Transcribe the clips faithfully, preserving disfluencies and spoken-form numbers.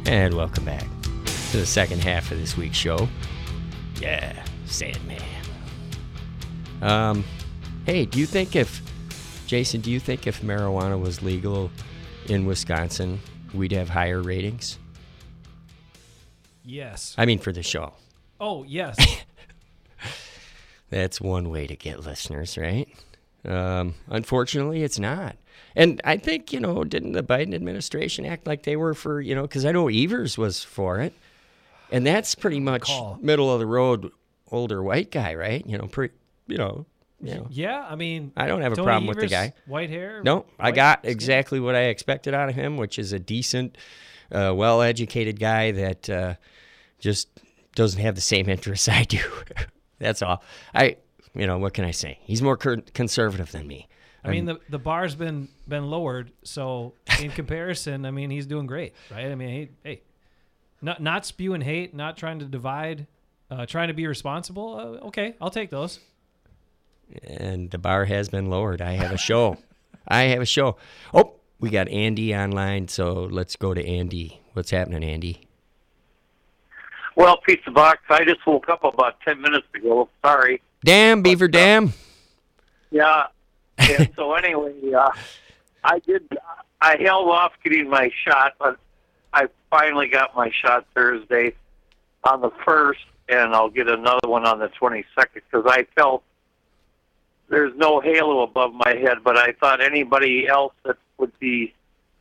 And welcome back to the second half of this week's show. Yeah, Sandman. Um, hey, do you think if, Jason, do you think if marijuana was legal in Wisconsin, we'd have higher ratings? Yes. I mean, for the show. Oh, yes. That's one way to get listeners, right? Um, unfortunately, it's not. And I think, you know, didn't the Biden administration act like they were for, you know, because I know Evers was for it. And that's pretty much Call. middle of the road, older white guy, right? You know, pretty, you know. You know. Yeah, I mean. I don't have a Tony problem Evers, with the guy. White hair? No, I white got skin. exactly what I expected out of him, which is a decent, uh, well-educated guy that uh, just doesn't have the same interests I do. That's all. I, you know, what can I say? He's more cur- conservative than me. I mean, the the bar's been been lowered, so in comparison, I mean, he's doing great, right? I mean, he, hey, not not spewing hate, not trying to divide, uh, trying to be responsible. Uh, okay, I'll take those. And the bar has been lowered. I have a show. I have a show. Oh, we got Andy online, so let's go to Andy. What's happening, Andy? Well, Pizza Box, I just woke up about ten minutes ago. Sorry. Damn, Beaver But, uh, Dam. Yeah. And so anyway, uh, I did. I held off getting my shot, but I finally got my shot Thursday on the first, and I'll get another one on the twenty-second because I felt there's no halo above my head, but I thought anybody else that would be,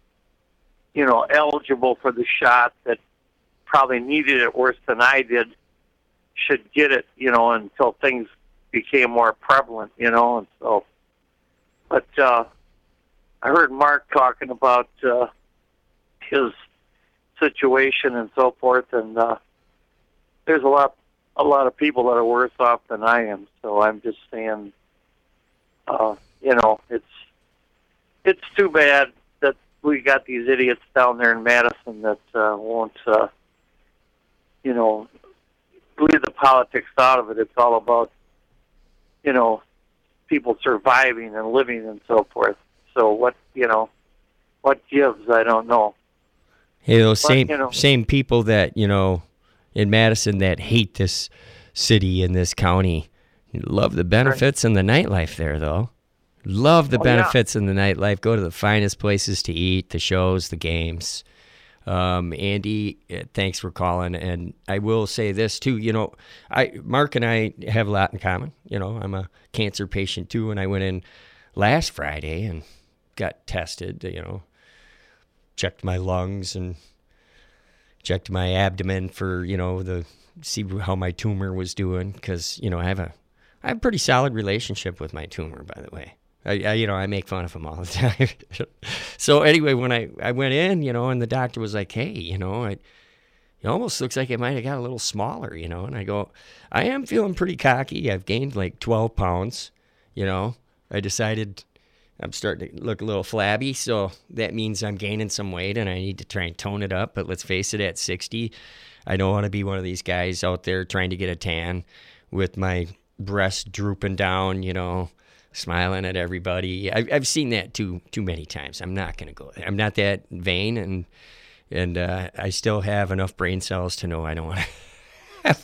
you know, eligible for the shot that probably needed it worse than I did should get it, you know, until things became more prevalent, you know, and so. But uh, I heard Mark talking about uh, his situation and so forth, and uh, there's a lot, a lot of people that are worse off than I am. So I'm just saying, uh, you know, it's it's too bad that we got these idiots down there in Madison that uh, won't, uh, you know, leave the politics out of it. It's all about, you know, people surviving and living and so forth. So what, you know, what gives, I don't know. Hey, those But, same you know- same people that, you know, in Madison that hate this city and this county love the benefits and the nightlife there, though. Love the Oh, yeah. benefits in the nightlife. Go to the finest places to eat, the shows, the games. Um, Andy, uh, thanks for calling. And I will say this too, you know, I Mark and I have a lot in common. You know, I'm a cancer patient too, and I went in last Friday and got tested, you know, checked my lungs and checked my abdomen for, you know, the see how my tumor was doing, because, you know, I have a I have a pretty solid relationship with my tumor, by the way. I, I, you know, I make fun of him all the time. So anyway, when I, I went in, you know, and the doctor was like, hey, you know, it, it almost looks like it might have got a little smaller, you know. And I go, I am feeling pretty cocky. I've gained like twelve pounds, you know. I decided I'm starting to look a little flabby, so that means I'm gaining some weight and I need to try and tone it up. But let's face it, at sixty, I don't want to be one of these guys out there trying to get a tan with my breasts drooping down, you know, smiling at everybody. I've, I've seen that too too many times. I'm not going to go there. I'm not that vain, and and uh, I still have enough brain cells to know I don't want to have.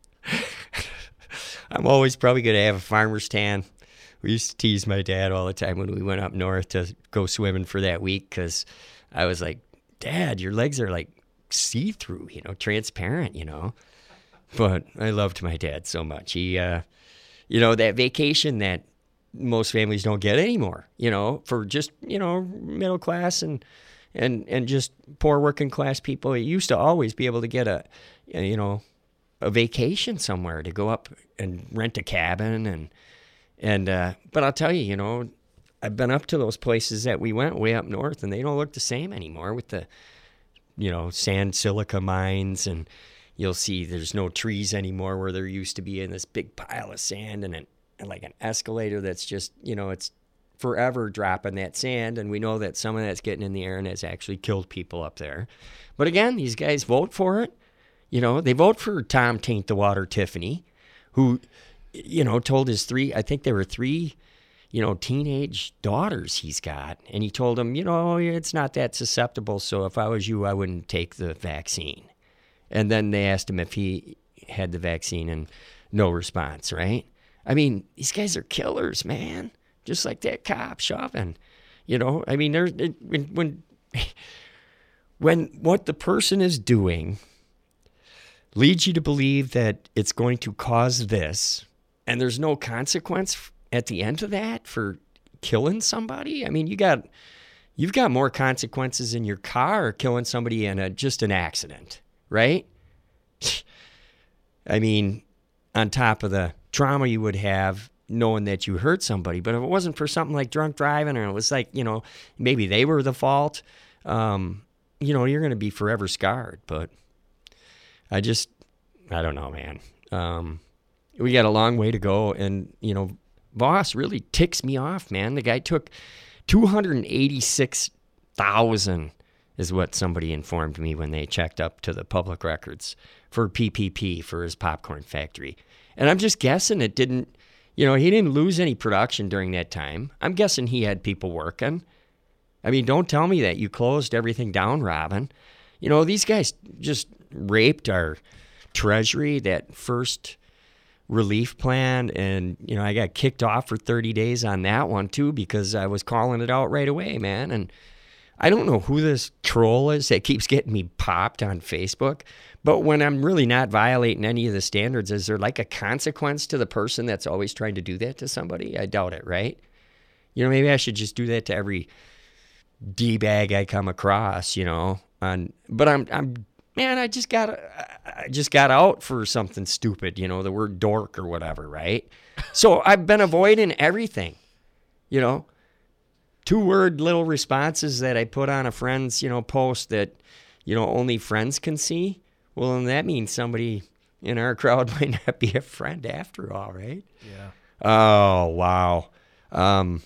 I'm always probably going to have a farmer's tan. We used to tease my dad all the time when we went up north to go swimming for that week, because I was like, Dad, your legs are like see-through, you know, transparent, you know. But I loved my dad so much. He, uh, you know, that vacation that most families don't get anymore, you know, for just, you know, middle class and and and just poor working class people. You used to always be able to get a, you know, a vacation somewhere to go up and rent a cabin and and uh, but I'll tell you, you know, I've been up to those places that we went way up north, and they don't look the same anymore with the, you know, sand silica mines, and you'll see there's no trees anymore where there used to be in this big pile of sand and an and like an escalator that's just, you know, it's forever dropping that sand, and we know that some of that's getting in the air and has actually killed people up there. But again, these guys vote for it. You know, they vote for Tom Taint the Water Tiffany, who, you know, told his three, I think there were three you know, teenage daughters he's got. And he told them, you know, it's not that susceptible. So if I was you, I wouldn't take the vaccine. And then they asked him if he had the vaccine and no response, right? I mean, these guys are killers, man. Just like that cop Chauvin. You know, I mean, there's when, when, when what the person is doing leads you to believe that it's going to cause this, and there's no consequence at the end of that for killing somebody. I mean, you got, you've got more consequences in your car killing somebody in a, just an accident, right? I mean, on top of the trauma you would have knowing that you hurt somebody. But if it wasn't for something like drunk driving, or it was like, you know, maybe they were the fault, um, you know, you're going to be forever scarred. But I just, I don't know, man. Um, we got a long way to go. And, you know, Voss really ticks me off, man. The guy took two hundred eighty-six thousand is what somebody informed me when they checked up to the public records for P P P for his popcorn factory. And I'm just guessing it didn't, you know, he didn't lose any production during that time. I'm guessing he had people working. I mean, don't tell me that you closed everything down, Robin. You know, these guys just raped our treasury, that first relief plan. And, you know, I got kicked off for thirty days on that one, too, because I was calling it out right away, man. And I don't know who this troll is that keeps getting me popped on Facebook. But when I'm really not violating any of the standards, is there like a consequence to the person that's always trying to do that to somebody? I doubt it, right? You know, maybe I should just do that to every D-bag I come across, you know. On, but I'm, I'm, man, I just got, I just got out for something stupid, you know, the word dork or whatever, right? So I've been avoiding everything, you know. Two-word little responses that I put on a friend's, you know, post that, you know, only friends can see. Well, then that means somebody in our crowd might not be a friend after all, right? Yeah. Oh, wow. Um,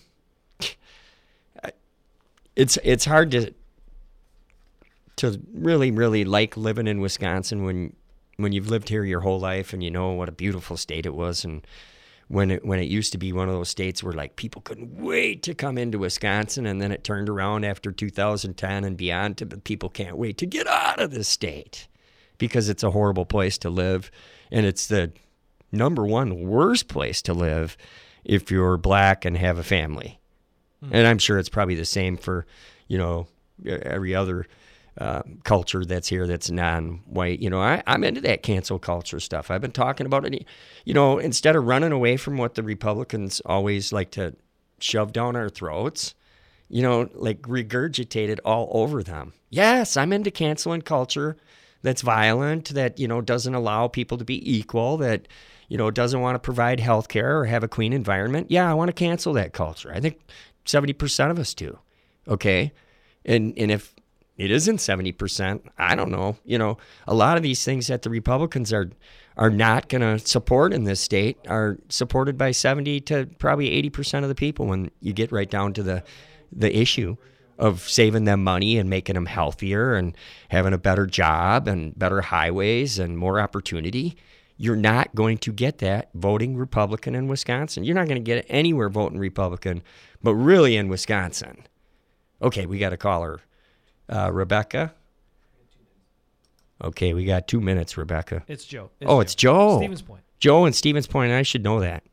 it's it's hard to to really, really like living in Wisconsin when when you've lived here your whole life and you know what a beautiful state it was, and when it when it used to be one of those states where like people couldn't wait to come into Wisconsin, and then it turned around after two thousand ten and beyond to people can't wait to get out of this state because it's a horrible place to live, and it's the number one worst place to live if you're black and have a family. Mm. And I'm sure it's probably the same for, you know, every other uh, culture that's here that's non-white. You know, I, I'm into that cancel culture stuff. I've been talking about it. You know, instead of running away from what the Republicans always like to shove down our throats, you know, like regurgitate it all over them. Yes, I'm into canceling culture that's violent, that, you know, doesn't allow people to be equal, that, you know, doesn't want to provide health care or have a clean environment. Yeah, I want to cancel that culture. I think seventy percent of us do. Okay. And and if it isn't seventy percent, I don't know. You know, a lot of these things that the Republicans are are not going to support in this state are supported by seventy to probably eighty percent of the people when you get right down to the the issue of saving them money and making them healthier and having a better job and better highways and more opportunity. You're not going to get that voting Republican in Wisconsin. You're not going to get it anywhere voting Republican, but really in Wisconsin. Okay, we got to call her. Uh, Rebecca? Okay, we got two minutes, Rebecca. It's Joe. It's oh, Joe. It's Joe. Stevens Point. Joe and Stevens Point. I should know that.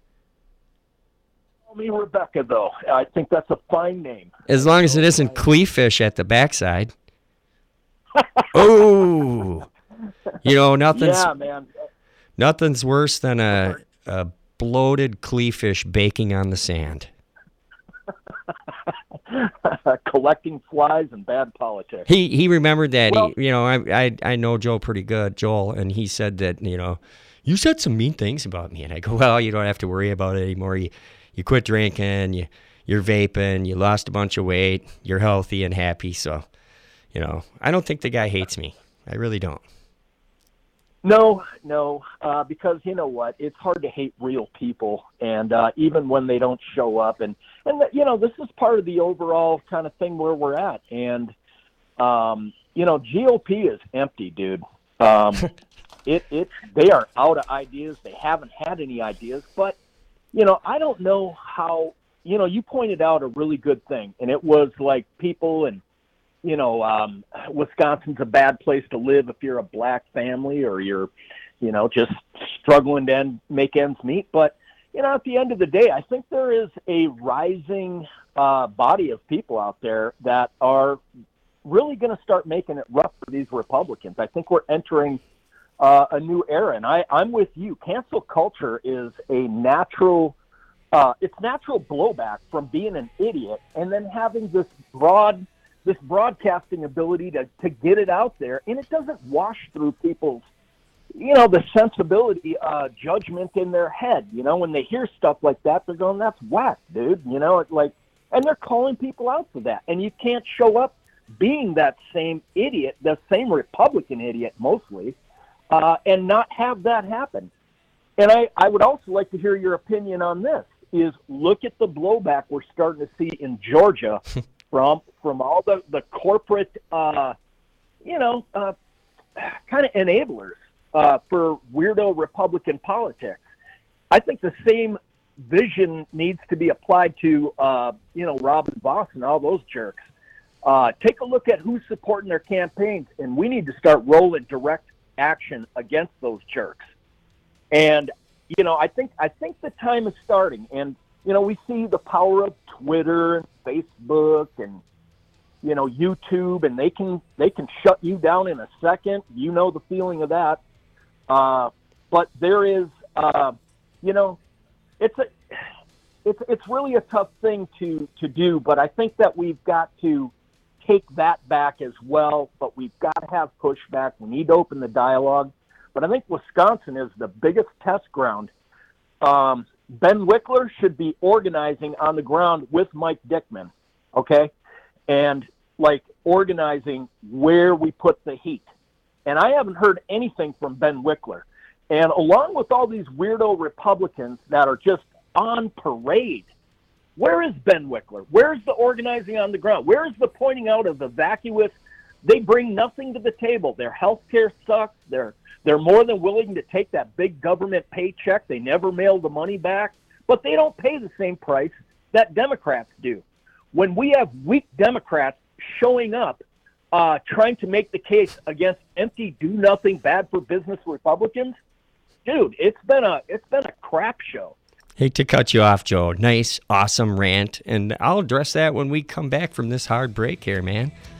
Call me Rebecca, though. I think that's a fine name. As long as it isn't Cleefish at the backside. Oh, you know, nothing's, yeah, man. Nothing's worse than a, a bloated Cleefish baking on the sand. Collecting flies and bad politics. He he remembered that. Well, he, you know, I, I I know Joe pretty good, Joel, and he said that, you know, you said some mean things about me, and I go, well, you don't have to worry about it anymore. You you quit drinking, you you're vaping, you lost a bunch of weight, you're healthy and happy. So, you know, I don't think the guy hates me. I really don't. No, no, uh, because you know what? It's hard to hate real people, and uh, even when they don't show up. And, and you know, this is part of the overall kind of thing where we're at. And, um, you know, G O P is empty, dude. Um, it, it, they are out of ideas. They haven't had any ideas. But, you know, I don't know how you know, you pointed out a really good thing, and it was like people and, you know, um, Wisconsin's a bad place to live if you're a black family or you're, you know, just struggling to end, make ends meet. But, you know, at the end of the day, I think there is a rising uh, body of people out there that are really going to start making it rough for these Republicans. I think we're entering uh, a new era, and I, I'm with you. Cancel culture is a natural, uh, it's natural blowback from being an idiot and then having this broad, this broadcasting ability to, to get it out there, and it doesn't wash through people's, you know, the sensibility, uh, judgment in their head. You know, when they hear stuff like that, they're going, that's whack, dude. You know, it's like, and they're calling people out for that. And you can't show up being that same idiot, the same Republican idiot mostly, uh, and not have that happen. And I, I would also like to hear your opinion on this, is look at the blowback we're starting to see in Georgia from from all the, the corporate, uh, you know, uh, kind of enablers uh, for weirdo Republican politics. I think the same vision needs to be applied to, uh, you know, Robin Voss and all those jerks. Uh, take a look at who's supporting their campaigns, and we need to start rolling direct action against those jerks. And, you know, I think I think the time is starting. And, you know, we see the power of Twitter and Facebook and, you know, YouTube, and they can they can shut you down in a second. You know the feeling of that. Uh, but there is, uh, you know, it's a it's it's really a tough thing to to do. But I think that we've got to take that back as well, but we've got to have pushback. We need to open the dialogue. But I think Wisconsin is the biggest test ground. Um, Ben Wickler should be organizing on the ground with Mike Dickman, okay? And, like, organizing where we put the heat. And I haven't heard anything from Ben Wickler. And along with all these weirdo Republicans that are just on parade, where is Ben Wickler? Where's the organizing on the ground? Where is the pointing out of the vacuous? They bring nothing to the table. Their health care sucks. They're, they're more than willing to take that big government paycheck. They never mail the money back, but they don't pay the same price that Democrats do. When we have weak Democrats showing up, uh, trying to make the case against empty, do-nothing, bad-for-business Republicans, dude, it's been a it's been a crap show. Hate to cut you off, Joe. Nice, awesome rant, and I'll address that when we come back from this hard break here, man.